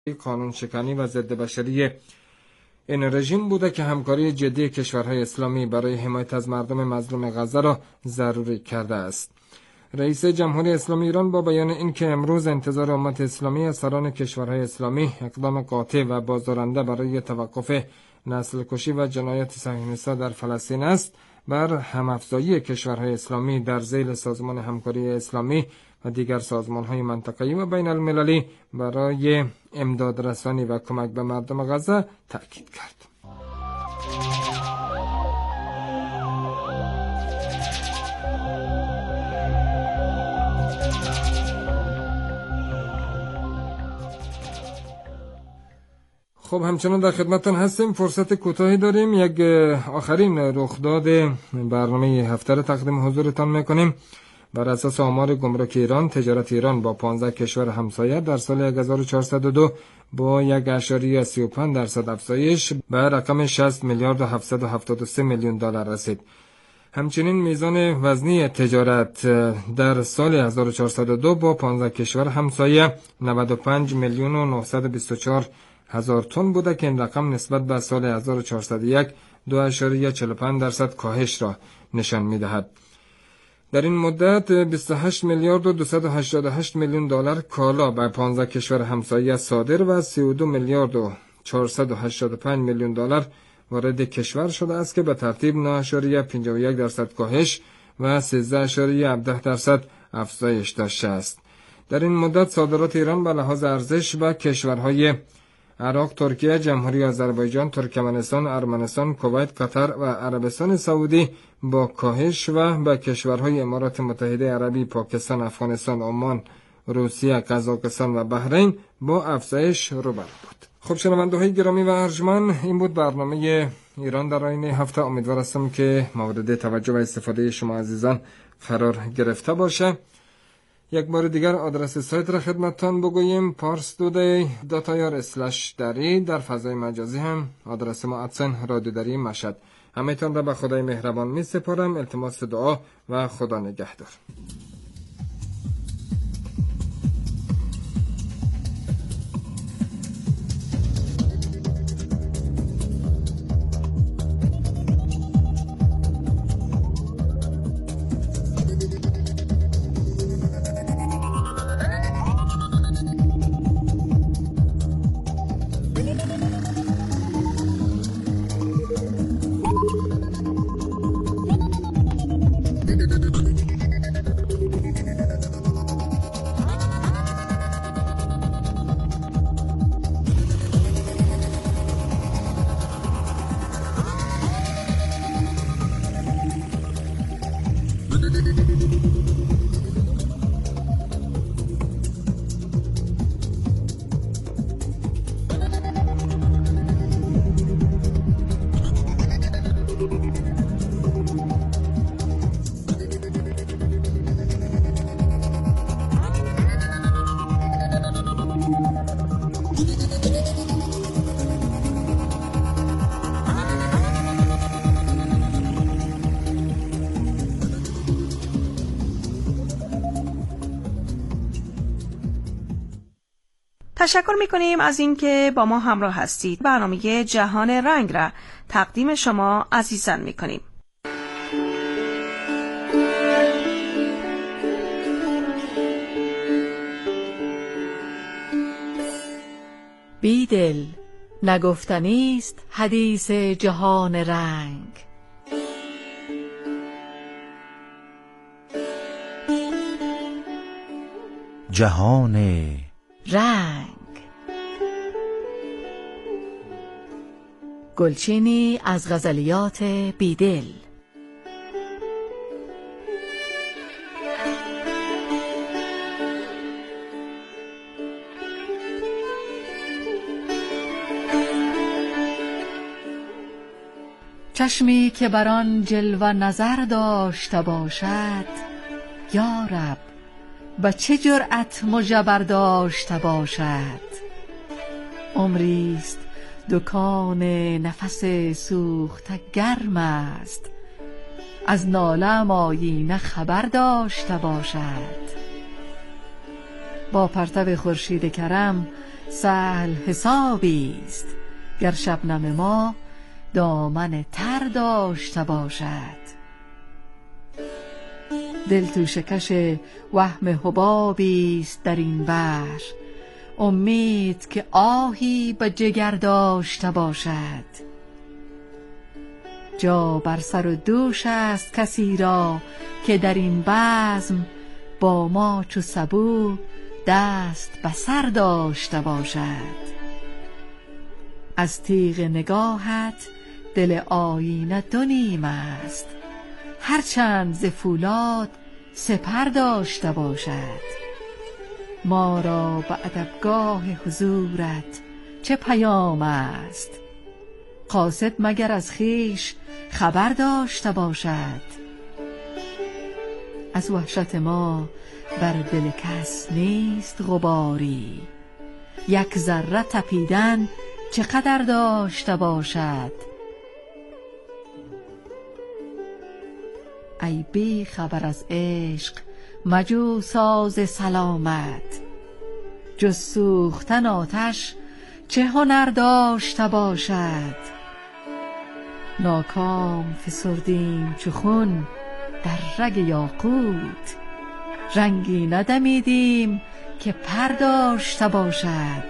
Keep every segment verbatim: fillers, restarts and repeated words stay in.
قانون شکنی و ضد بشری این رژیم بوده که همکاری جدی کشورهای اسلامی برای حمایت از مردم مظلوم غزه را ضروری کرده است. رئیس جمهوری اسلامی ایران با بیان اینکه امروز انتظار امت اسلامی از سران کشورهای اسلامی اقدام قاطع و بازدارنده برای توقف نسل کشی و جنایات صهیونیست‌ها در فلسطین است، بر هم‌افزایی کشورهای اسلامی در ذیل سازمان همکاری اسلامی و دیگر سازمان‌های منطقه‌ای و بین المللی برای امداد رسانی و کمک به مردم غزه تأکید کرد. خب همچنان در خدمتتان هستیم. فرصت کوتاهی داریم. یک آخرین رخداد برنامه هفته را تقدیم حضورتان میکنیم. بر اساس آمار گمرک ایران، تجارت ایران با پانزده کشور همسایه در سال هزار و چهارصد و دو با یک اشاریه سی و پنج درصد افزایش به رقم شصت میلیارد و هفتصد و هفتاد و سه میلیون دلار رسید. همچنین میزان وزنی تجارت در سال هزار و چهارصد و دو با پانزده کشور همسایه نود و پنج میلیون و نهصد و بیست و چهار هزار تن بوده که این رقم نسبت به سال هزار و چهارصد و یک دو اشاریه چهل و پنج درصد کاهش را نشان می‌دهد. در این مدت بیست و هشت میلیارد و دویست و هشتاد و هشت میلیون دلار کالا به پانزده کشور همسایه صادر و سی و دو میلیارد و چهارصد و هشتاد و پنج میلیون دلار وارد کشور شده است که به ترتیب نه اشاریه پنجاه و یک درصد کاهش و سیزده اشاریه هفده درصد افزایش داشته است. در این مدت صادرات ایران به لحاظ ارزش به کشورهای عراق، ترکیه، جمهوری آذربایجان، ترکمنستان، ارمنستان، کویت، قطر و عربستان سعودی با کاهش و به کشورهای امارات متحده عربی، پاکستان، افغانستان، عمان، روسیه، قزاقستان و بحرین با افزایش روبرو بود. خب شنونده‌های گرامی و ارجمند، این بود برنامه ایران در آینه هفته. امیدوار هستم که مورد توجه و استفاده شما عزیزان قرار گرفته باشه. یک بار دیگر آدرس سایت را خدمتتان بگوییم: پارس دودی دات آی آر اسلش دری. در فضای مجازی هم آدرس ما ادسن رادیو دری مشهد. همه‌تان را به خدای مهربان می سپارم. التماس دعا و خدا نگهدار. تشکر می‌کنیم از اینکه با ما همراه هستید. برنامه جهان رنگ را تقدیم شما عزیزان می‌کنیم. بیدل نگفتنی است حدیث جهان رنگ. جهان رنگ. گلچینی از غزلیات بیدل. چشمی که بر آن جلوه نظر داشته باشد، یا رب با چه جرأت مجبر داشته باشد. عمریست دکان نفس سوخته گرم است، از ناله‌ام آیینه خبر داشته باشد. با پرتو خورشید کرم سهل حسابیست گر شبنم ما دامن تر داشته باشد. دل تو شکش وهم حبابیست در این بحر، امید که آهی به جگر داشته باشد. جا بر سر و دوش است کسی را که در این بزم با ما چو سبو دست به سر داشته باشد. از تیغ نگاهت دل آیینه دو نیم است، هرچند ز فولاد سپر داشته باشد. ما را به ادبگاه حضورت چه پیام است، قاصد مگر از خویش خبر داشته باشد. از وحشت ما بر دل کس نیست غباری، یک ذره تپیدن چقدر داشته باشد. ای بی خبر از عشق مجو ساز سلامت، جز سوختن آتش چه هنر داشته باشد. ناکام فسردیم چو خون در رگ یاقوت، رنگی ندمیدیم که پر داشته باشد.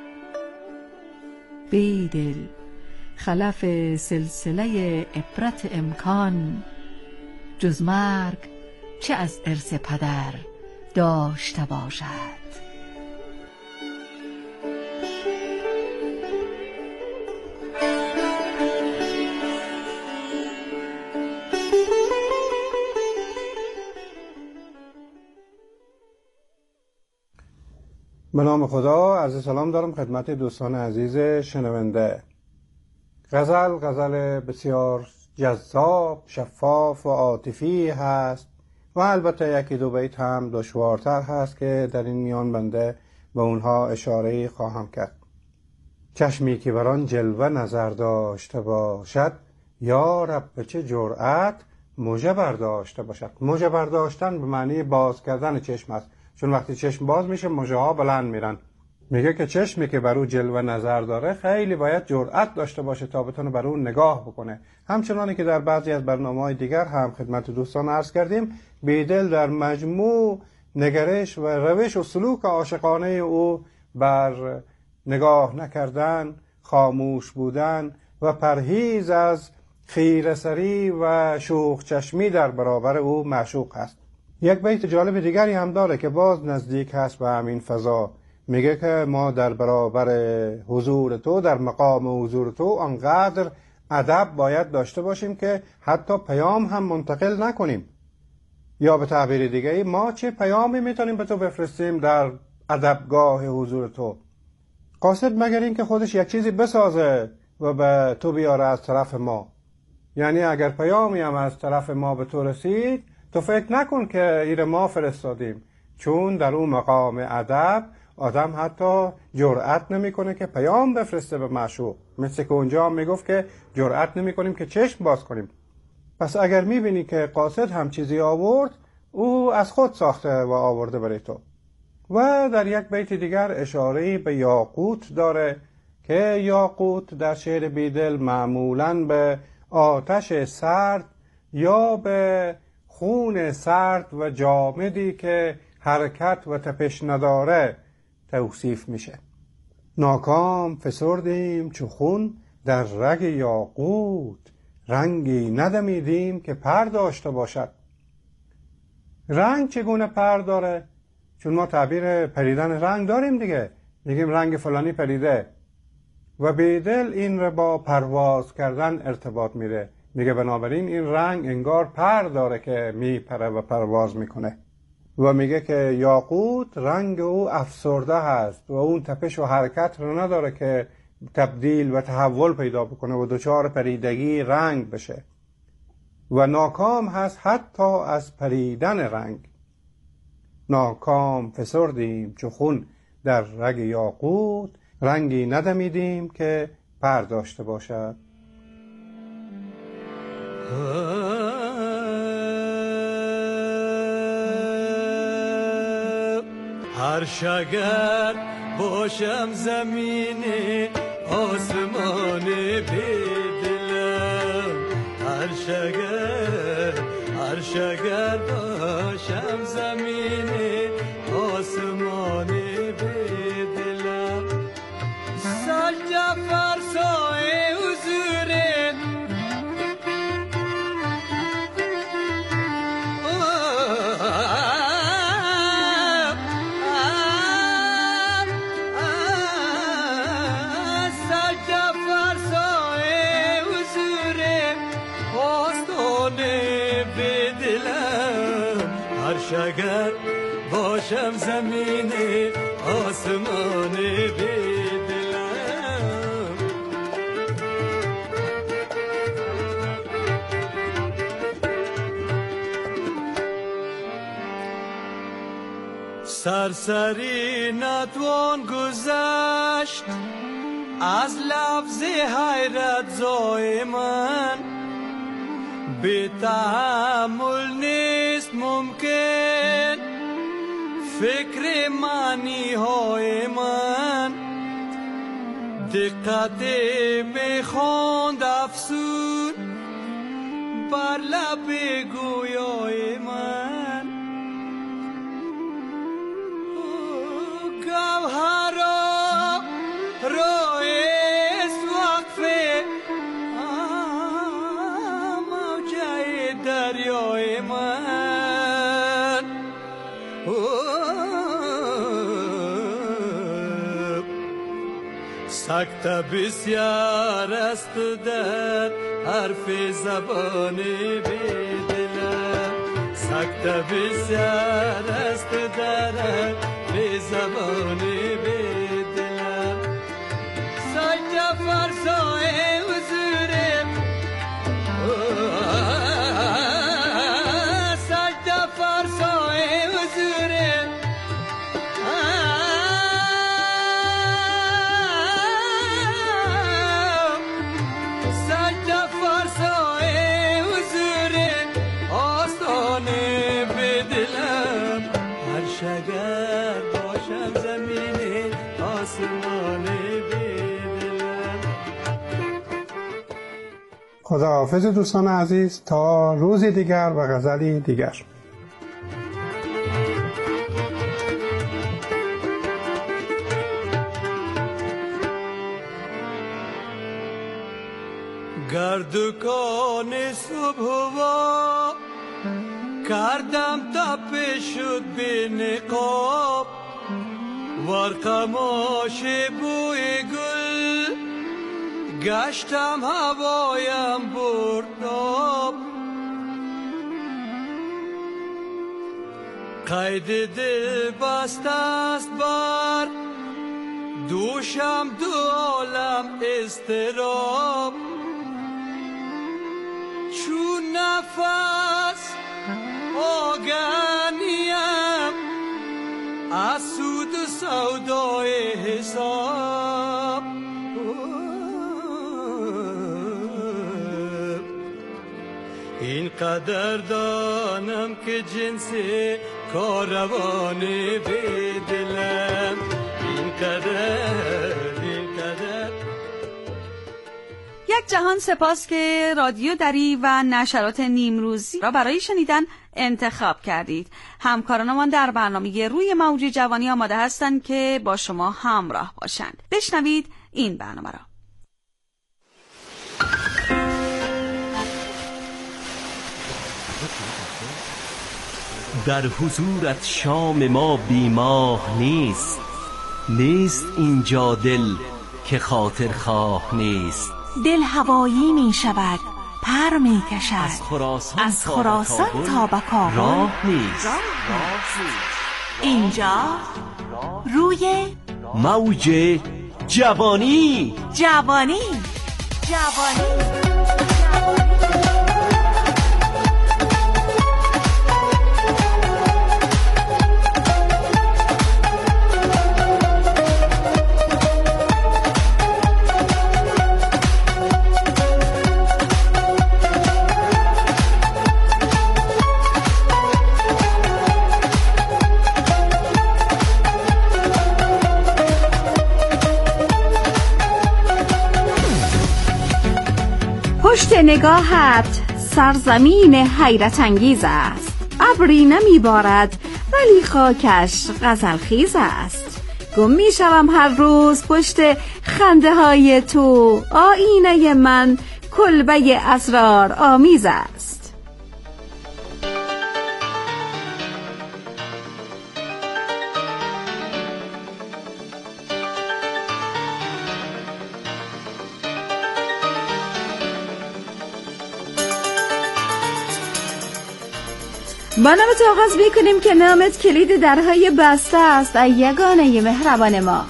بیدل خلف سلسله عبرت امکان، جز مرگ چه از ارث پدر داشته باشد. به نام خدا، عرض سلام دارم خدمت دوستان عزیز شنونده. غزل غزل بسیار جذاب، شفاف و عاطفی هست و البته یکی دو بیت هم دشوارتر هست که در این میان بنده به اونها اشاره خواهم کرد. چشمی که بر آن جلوه نظر داشته باشد، یا رب چه جرأت مژه برداشته باشد. مژه برداشتن به معنی باز کردن چشم است، چون وقتی چشم باز میشه مژه ها بلند میرن. میگه که چشمی که بر او جلوه نظر داره خیلی باید جرأت داشته باشه تا بتونه بر اون نگاه بکنه. همچنانی که در بعضی از برنامه‌های دیگر هم خدمت دوستان عرض کردیم، بیدل در مجموع نگرش و روش و سلوک عاشقانه او بر نگاه نکردن، خاموش بودن و پرهیز از خیره‌سری و شوخ چشمی در برابر او معشوق است. یک بیت جالب دیگری هم داره که باز نزدیک هست به همین فضا. میگه که ما در برابر حضور تو، در مقام حضور تو، آنقدر ادب باید داشته باشیم که حتی پیام هم منتقل نکنیم. یا به تعبیر دیگه، ما چه پیامی میتونیم به تو بفرستیم در ادبگاه حضور تو؟ قاصد مگر این که خودش یک چیزی بسازه و به تو بیاره از طرف ما. یعنی اگر پیامی هم از طرف ما به تو رسید، تو فکر نکن که ایر ما فرستادیم، چون در اون مقام ادب آدم حتی جرأت نمیکنه که پیام بفرسته به معشوق. مثل که اونجا هم میگفت که جرأت نمیکنیم که چشم باز کنیم. پس اگر میبینی که قاصد هم چیزی آورد، او از خود ساخته و آورده برای تو. و در یک بیت دیگر اشاره‌ای به یاقوت داره که یاقوت در شعر بیدل معمولاً به آتش سرد یا به خون سرد و جامدی که حرکت و تپش نداره توصیف میشه. ناکام فسردیم چو خون در رگ یاقوت، رنگی ندمیدیم که پر داشته باشد. رنگ چگونه پر داره؟ چون ما تعبیر پریدن رنگ داریم دیگه، میگیم رنگ فلانی پریده و بیدل این رو با پرواز کردن ارتباط میده. میگه بنابراین این رنگ انگار پر داره که میپره و پرواز میکنه. و میگه که یاقوت رنگ او افسرده هست و اون تپش و حرکت رو نداره که تبدیل و تحول پیدا بکنه و دچار پریدگی رنگ بشه و ناکام هست حتی از پریدن رنگ. ناکام فسردیم چو خون در رگ یاقوت، رنگی ندمیدیم که پر داشته باشد. هر شگر باشم زمین آسمان بیدلم، هر شگر هر شگر باشم زمین آسمان بیدلم. سجده فرسای حضورت شگر باشم زمین آسمان بیدلم. سرسری نتوان گذشت از لفظ حیرت زای من، بی تحمل نیست ممکن فکر معنی های من. دقت میخواند افسون بر لب گویای من. گوهرا رویست وقفه موجه دریای من. سکته بسیار است در حرف زبان بیدلم، سکته بسیار است در حرف زبان بیدلم. سجده فرسای حضورم، سجده فرسای حضورم. سجده فرسای حضورم آستان بدلم، هر شگر باشم زمین آسمان بدلم. خداحافظ دوستان عزیز، تا روزی دیگر و غزلی دیگر. گردکان صبح و کردم تپه شد به نقاب، ورقماش بوی گل گشتم هوایم برداب. قید دل بست است بر دوشم دو عالم اضطراب. چون نفس آگنیم از سود و سودای حساب. این قدر دانم که جنس کاروان بدلم، این قدر این قدر. یک جهان سپاس که رادیو دری و نشرات نیمروزی را برای شنیدن انتخاب کردید. همکارانمان در برنامه روی موج جوانی آماده هستند که با شما همراه باشند. بشنوید این برنامه را. در حضورت شام ما بیماه نیست، نیست اینجا دل که خاطر خواه نیست. دل هوایی می شود، پر می کشد، از خراسان, از خراسان تا به کابل راه نیست. اینجا روی موج جوانی جوانی جوانی پشت نگاهت سرزمین حیرت انگیز است، ابری نمی بارد ولی خاکش غزل خیز است. گم می شوم هر روز پشت خنده های تو، آینه من کلبه اسرار آمیز است. با نامت آغاز میکنیم که نامت کلید درهای بسته است، ای یگانه مهربان ما.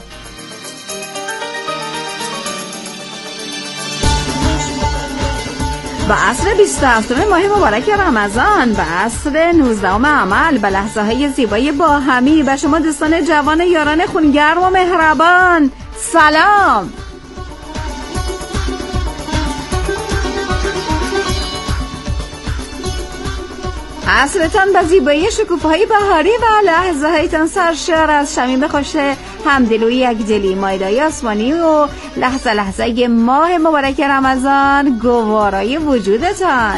به عصر بیست و هفتم ماه مبارک رمضان، به عصر نوزدهم عمل، به لحظه های زیبای باهمی، به شما دوستان جوان یاران خونگرم و مهربان سلام. عصرتان به زیبایی شکوفه‌های بهاری و لحظه هایتان سرشار از شمیم خوش همدلی و یکدلی، مایدای آسمانی و لحظه لحظه ماه مبارک رمضان گوارای وجودتان.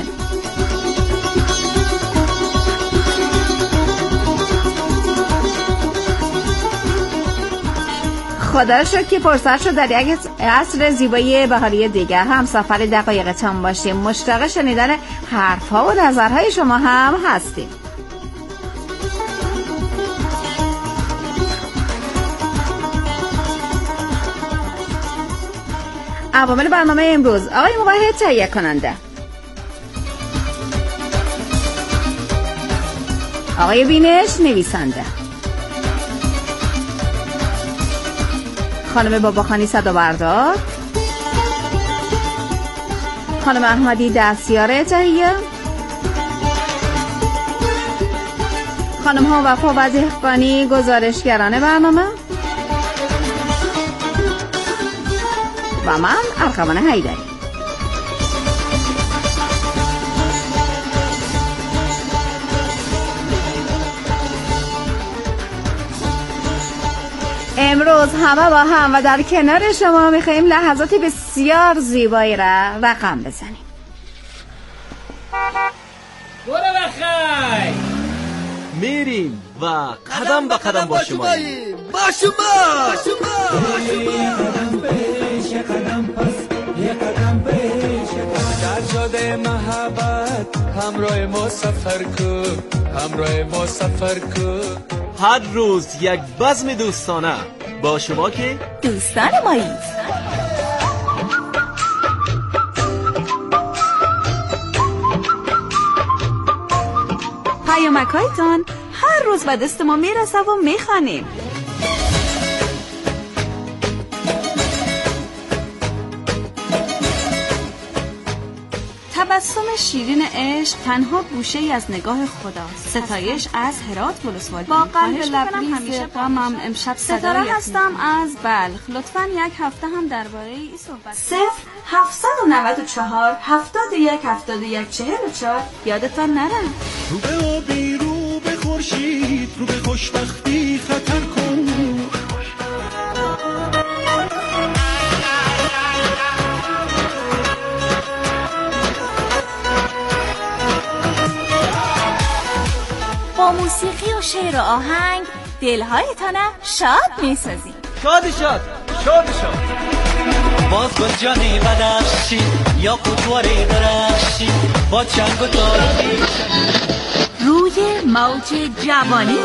خدا را شکر که فرصت شد در یک عصر زیبایی بهاری دیگر هم سفر دقایقتان باشیم. مشتاق شنیدن حرفها و نظرهای شما هم هستیم. عوامل برنامه امروز: آقای موحد تهیه کننده، آقای بینش نویسنده، خانم باباخانی صدابردار، خانم احمدی دستیار تهیه، خانم ها وفا و دهقانی گزارشگران برنامه و من ارغوان حیدری. امروز همه با هم و در کنار شما میخواییم لحظات بسیار زیبایی را رقم بزنیم. برو بخیر میریم و قدم به قدم با شما با شما قدم پیش قدم پس یه قدم پیش در جاده محبت همراه ما سفر کن، همراه ما سفر کن. هر روز یک بزم دوستانه با شما که دوستان مایی. پیامک‌هایتان هر روز به دست ما میرسه و میخوانیم. تبسم شیرین عشق تنها گوشه ای از نگاه خداست. ستایش از هرات ولسوالی. با قلب لبریز غمم امشب ستاره هستم از بلخ. لطفاً یک هفته هم درباره این صحبت. صفر هفتصد و نود و چهار هفتاد و یک هفتاد و یک چهل و چهار یادتان نره. رو به آبی، رو به خورشید، رو به خوشبختی خطر کن. با موسیقی و شعر و آهنگ دلهایتان شاد میسازیم. شاد شاد شاد شاد باز گل جانی بدخشی یا قطواری درخشی با چنگ و تاریخی روی موج جوانی.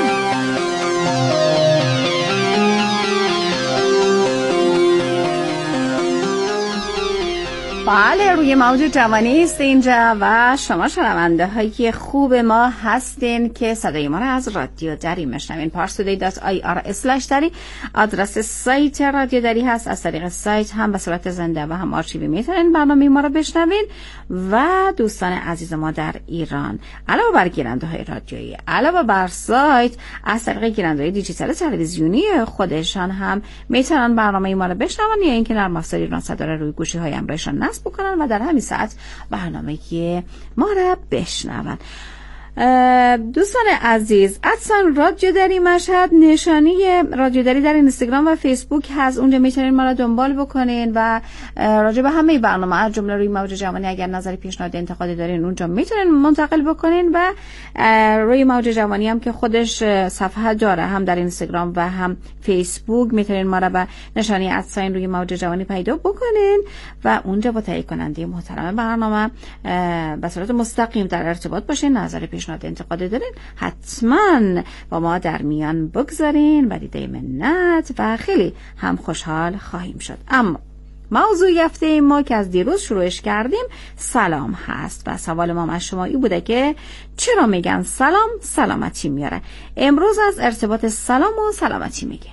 بله، روی موج جوانی است اینجا و شما شنونده های خوب ما هستین که صدای ما را از رادیو دری میشنوین. پارسودی دات آی آر اسلش دری آدرس سایت رادیو دری هست. از طریق سایت هم به صورت زنده و هم آرشیوی میتونین برنامه ما را بشنوین. و دوستان عزیز ما در ایران علاوه بر گیرنده های رادیویی، علاوه بر سایت، از طریق گیرنده های دیجیتال تلویزیونی خودشان هم میتونن برنامه ما را بشنون یا اینکه نرم افزار ایران صدا را روی گوشی های همراهشان نصب بکنن و در همین ساعت برنامه ما را بشنون. دوستان عزیز، ادسان رادیو دری مشهد نشانی رادیو دری در اینستاگرام و فیسبوک هست. اونجا میتونین ما را دنبال بکنین و راجع به همه برنامه از جمله روی موج جوانی اگر نظری، پیشنهاد، انتقادی دارین اونجا میتونین منتقل بکنین و روی موج جوانی هم که خودش صفحه داره، هم در اینستاگرام و هم فیسبوک، میتونین ما را به نشانی ادساین روی موج جوانی پیدا بکنین و اونجا با تهیه کننده محترم برنامه به صورت مستقیم در ارتباط باشین. نظر، پیشنهاد، انتقاد دارین حتما با ما در میان بگذارین و دیده منت و خیلی هم خوشحال خواهیم شد. اما موضوع هفته ما که از دیروز شروعش کردیم سلام هست و سوال ما از شما این بوده که چرا میگن سلام سلامتی میاره؟ امروز از ارتباط سلام و سلامتی میگیم.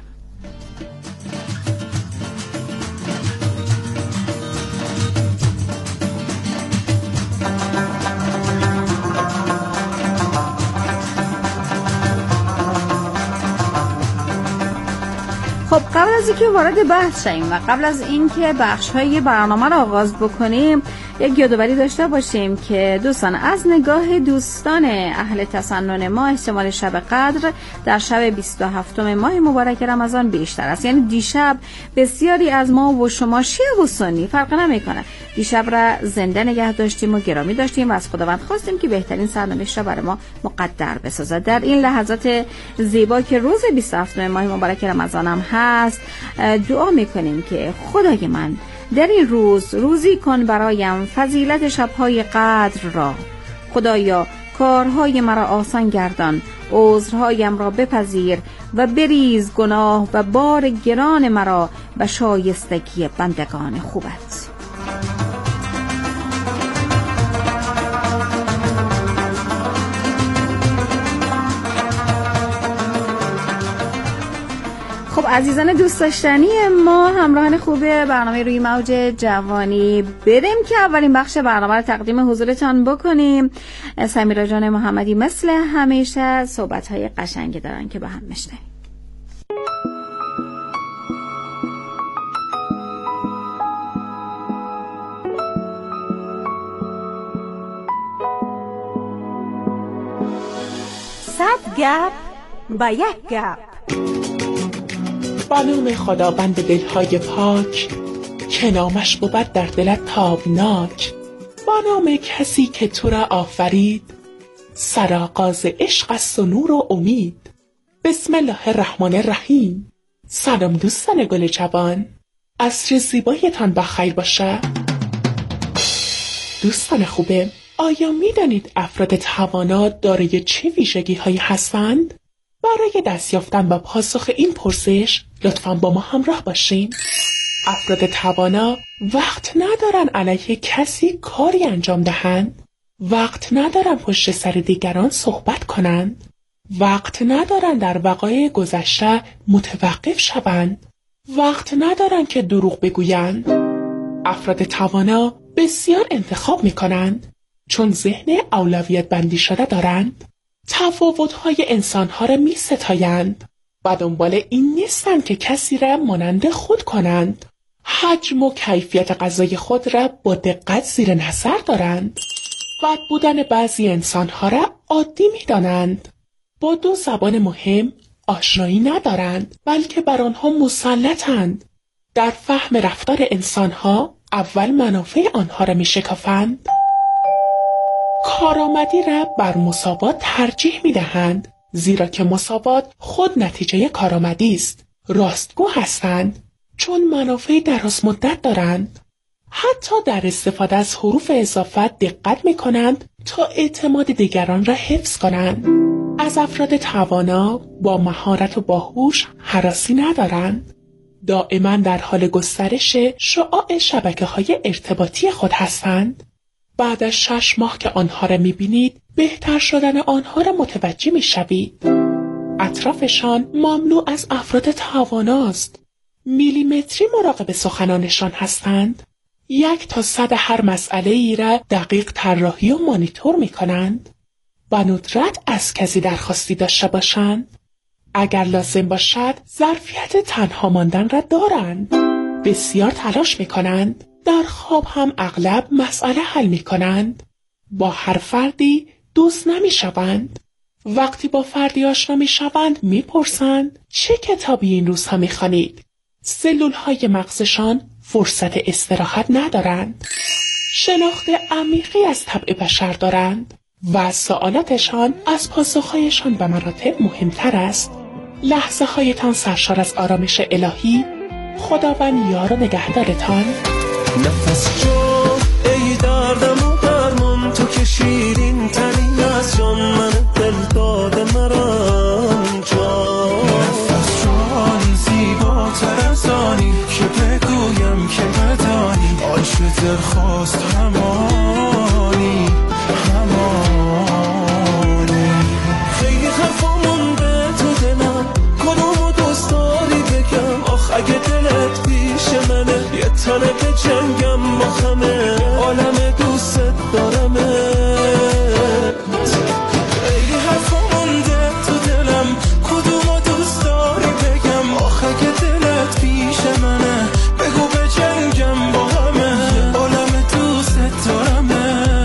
خب قبل از اینکه وارد بحث شیم و قبل از اینکه بخش‌های برنامه را آغاز بکنیم یک یادآوری داشته باشیم که دوستان از نگاه دوستان اهل تسنن ما احتمال شب قدر در شب بیست و هفتم ماه مبارک رمضان بیشتر است. یعنی دیشب بسیاری از ما و شما شیعه و سنی فرق نمی‌کنه دیشب را زنده نگه داشتیم و گرامی داشتیم و از خداوند خواستیم که بهترین سرنوشت را برای ما مقدر بسازد. در این لحظات زیبا که روز بیست و هفتم ماه مبارک رمضان هم هست دعا می‌کنیم که خدای من در این روز روزی کن برایم فضیلت شبهای قدر را. خدایا کارهای مرا آسان گردان، عذرهایم را بپذیر و بریز گناه و بار گران مرا و شایستگی بندگان خوبت. خب عزیزان دوست داشتنی ما، همراهان خوب برنامه روی موج جوانی، بریم که اولین بخش برنامه رو تقدیم حضورتان بکنیم. سمیرا جان محمدی مثل همیشه صحبت‌های قشنگی دارن که با هم میشنویم. صد گپ و یک گپ. با نام خداوند دلهای پاک که نامش بود در دلت تابناک، با نام کسی که تو را آفرید، سرآغاز عشق است و نور و امید. بسم الله الرحمن الرحیم. سلام دوستان گل جوان، عصر زیبایتان بخیر باشه. دوستان خوبه، آیا می دانید افراد توانا دارای چه ویژگی هایی هستند؟ برای دست یافتن به پاسخ این پرسش لطفاً با ما همراه باشین. افراد توانا وقت ندارن علیه کسی کاری انجام دهند، وقت ندارن پشت سر دیگران صحبت کنند، وقت ندارن در وقایع گذشته متوقف شوند، وقت ندارن که دروغ بگویند. افراد توانا بسیار انتخاب میکنند چون ذهن اولویت بندی شده دارند. تفاوت‌های انسان‌ها را می‌ستایند و دنبال این نیستند که کسی را مانند خود کنند. حجم و کیفیت غذای خود را با دقت زیر نظر دارند. بد بودن بعضی انسان‌ها را عادی می‌دانند. با دو زبان مهم آشنایی ندارند، بلکه بر آنها مسلطند. در فهم رفتار انسان‌ها اول منافع آنها را می‌شکافند. کارآمدی را بر مساوات ترجیح می‌دهند، زیرا که مساوات خود نتیجه کارآمدی است. راستگو هستند چون منافع دراز مدت دارند. حتی در استفاده از حروف اضافه دقت می‌کنند تا اعتماد دیگران را حفظ کنند. از افراد توانا با مهارت و باهوش هراسی ندارند. دائما در حال گسترش شعاع شبکه‌های ارتباطی خود هستند. بعد از شش ماه که آنها را می‌بینید، بهتر شدن آنها را متوجه می‌شوید. اطرافشان مملو از افراد تواناست. میلیمتری مراقب سخنانشان هستند. یک تا صد هر مسئله ای را دقیق طراحی و مانیتور می‌کنند. با ندرت از کسی درخواستی داشته باشند. اگر لازم باشد ظرفیت تنها ماندن را دارند. بسیار تلاش می‌کنند. در خواب هم اغلب مسئله حل می‌کنند. با هر فردی دوست نمی شوند. وقتی با فردی آشنا می شوند می پرسند چه کتابی این روزها می خوانید؟ سلول های مغزشان فرصت استراحت ندارند. شناخت عمیقی از طبع بشر دارند و سوالاتشان از پاسخهایشان به مراتب مهمتر است. لحظه هایتان سرشار از آرامش الهی. خداوند یار و نگهدارتان. نفس جان ای دردم و درمان، تو که شیرین تنی از جان، من دل داده مران جان. نفس جان زیباتر از آنی که بگویم که بدانی، عاشق دلخواست همانی همانی. خیلی حرفا مونده تو دلم، کدومو دوست داری بگم؟ آخ اگه دلت پیش منه، یه تنه به جنگم با همه عالم دوست دارمت. خیلی حرفا مونده تو دلم، کدومو دوست داری بگم؟ آخ اگه دلت پیش منه، بگو به جنگم با همه عالم دوست دارمت.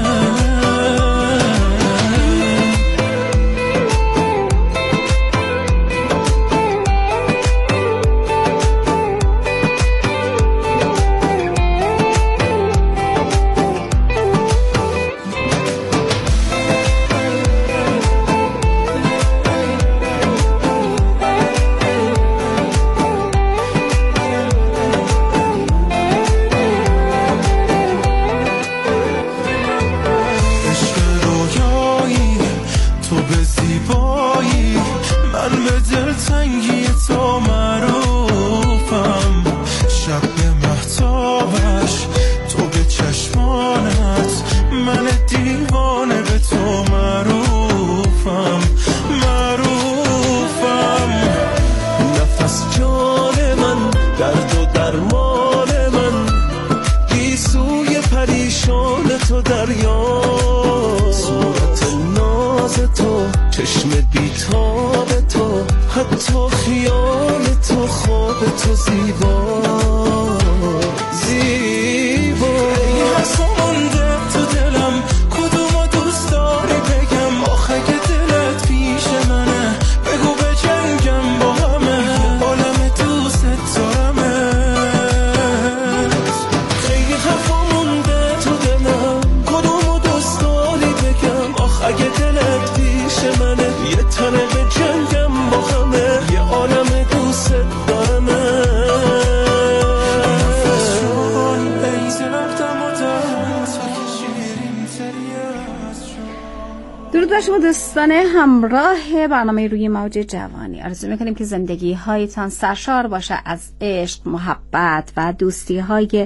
شما دوستان همراه برنامه روی موج جوانی، آرزو میکنیم که زندگی هایتان سرشار باشه از عشق، محبت و دوستی های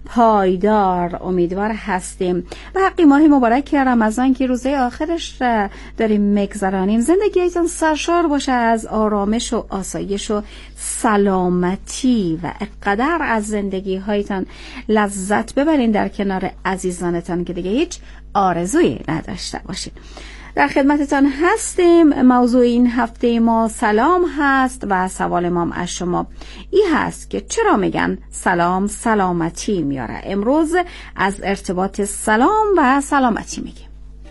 پایدار. امیدوار هستیم به حق ماه مبارک رمضان که روزه آخرش داریم میگذرانیم، زندگی هایتان سرشار باشه از آرامش و آسایش و سلامتی و اقدر از زندگی هایتان لذت ببرین در کنار عزیزانتان که دیگه هیچ آرزویی نداشته باشین. در خدمتتان هستیم. موضوع این هفته ما سلام هست و سوال ما از شما ای هست که چرا میگن سلام سلامتی میاره؟ امروز از ارتباط سلام و سلامتی میگیم.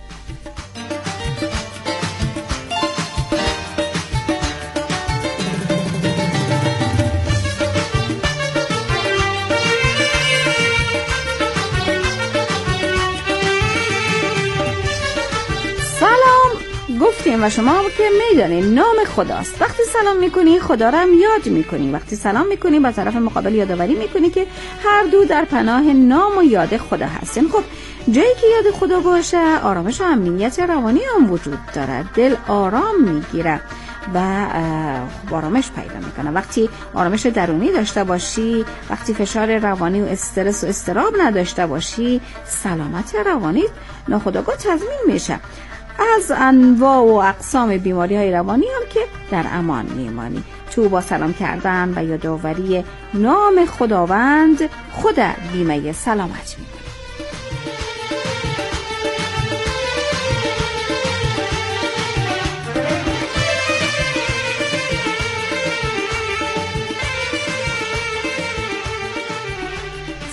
گفتیم و شما که میدونید نام خداست. وقتی سلام میکنی خدا رو هم یاد میکنی. وقتی سلام میکنی با طرف مقابل یادآوری میکنی که هر دو در پناه نام و یاد خدا هستین. خب جایی که یاد خدا باشه آرامش و امنیت روانی هم وجود داره، دل آرام میگیره و آرامش پیدا میکنه. وقتی آرامش درونی داشته باشی، وقتی فشار روانی و استرس و اضطراب نداشته باشی، سلامت روانی ناخودآگاه تضمین میشه. از انواع و اقسام بیماری های روانی هم که در امان میمانی. تو با سلام کردن و یادآوری نام خداوند خود بیمه سلامت میکنی.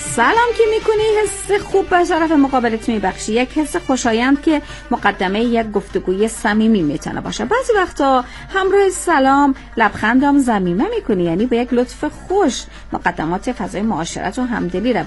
سلام که میکنی حس خوب به طرف مقابلت میبخشی، یک حس خوشایند که مقدمه یک گفتگوی صمیمی میتونه باشه. بعضی وقتا همراه سلام لبخندم ضمیمه میکنی، یعنی به یک لطف خوش مقدمات فضای معاشرت و همدلی رو